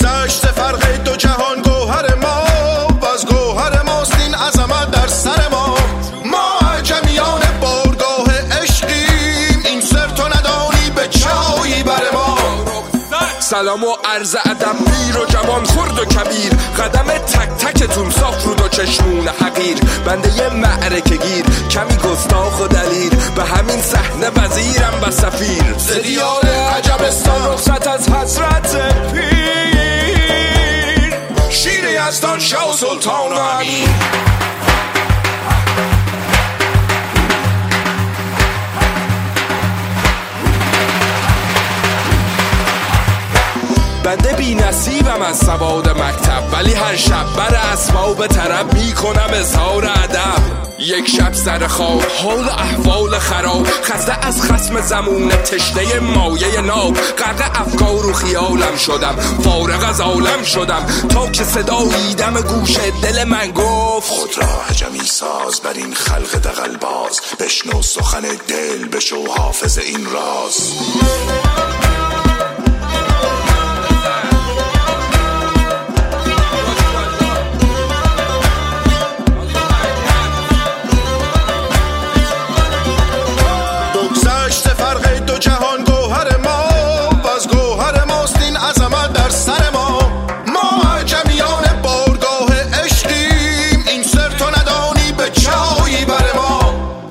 بگذشت فرق دو جهان گوهر ما و از گوهر ماست این عظمت در سر ما. ما عجمیان بارگاه عشقیم، این سر تو ندانی به چایی بر ما. سلام و عرض ادب پیر و جوان خرد و کبیر، قدم تک تکتون صاف رو دو چشمون حقیر. بنده یه معرکه گیر کمی گستاخ و دلیر، به همین صحنه وزیرم و سفیر. ز دیار عجبستان رخصت از حسرت پیر، شیر یزدان شاه و سلطان و امیر. بنده بی نصیبم از سواد مکتب، ولی هر شب بر اسباب طرب میکنم اظهار ادب. یک شب سر خواب حال احوال خراب، خسته از خصم زمونه تشنه مایه ناب. غرق افکار و خیالم شدم، فارغ از عالم شدم، تا که صدایی دم گوش دل من گفت خود را عجمی ساز بر این خلق دغل باز. بشنو سخن دل بشو حافظ این راز. بگذشت فرق دو جهان گوهر ما و از گوهر ماست این عظمت در سر ما. ما عجمیان بارگاه عشقیم، این سر تو ندانی به چایی بر ما.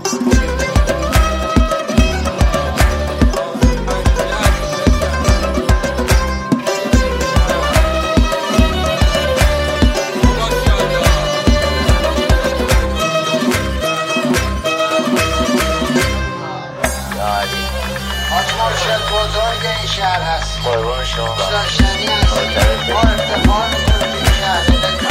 مرشد بزرگ این شهر هست. قربان شما. دوست داشتنی هست. ما افتخار میکنیم این شهر.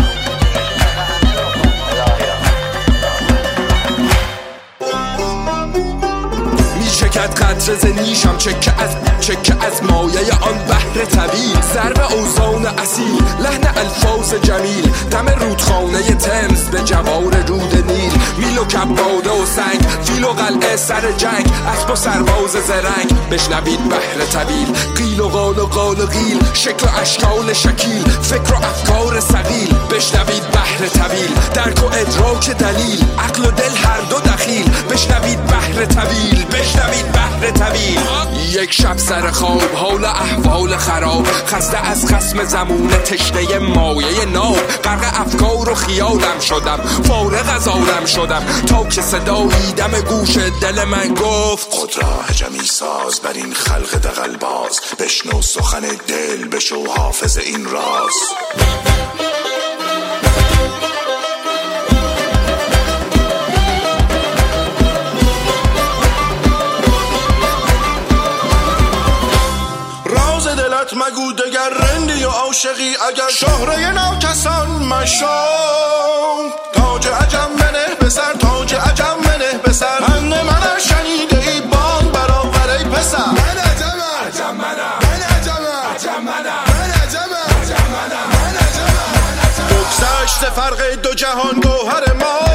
میچکد قطره ز نیشم، چکه از مایه آن بحر طویل. ضرب اوزان اصیل، لحن الفاظ جمیل، دم رودخانه تمز به جوار رود نیل. میل و کباده و سنگ، فیل و قلعه سر جنگ، اسب و سرباز زرنگ. بشنوید بحر طویل، قیل و قال و قال و قیل، شکل و اشکال شکیل، فکر و افکار ثقیل. بشنوید بحر طویل، درک و ادراک دلیل، عقل و دل هر دو دخیل. بشنوید بحر طویل، بشنوید بحر طویل. یک شب سر خواب حال احوال خراب، خسته از خصم زمونه تشنه مایه ناب. غرق افکار و خیالم شدم، فارغ از عالم شدم، تا که صدایی دم گوش دل من گفت خود را عجمی ساز بر این خلق دغل باز. بشنو سخن دل بشو حافظ این راز. مگو دگر رندی و عاشقی، اگر شهره ناکسان مشام. تاج عجم منه به سر، تاج عجم منه به سر. من شنیده ای بان برآور ای پسر. من عجمم، عجم منم، من عجمم، عجم منم، من عجمم، عجم منم، من عجمم. بگذشت فرق دو جهان گوهر ما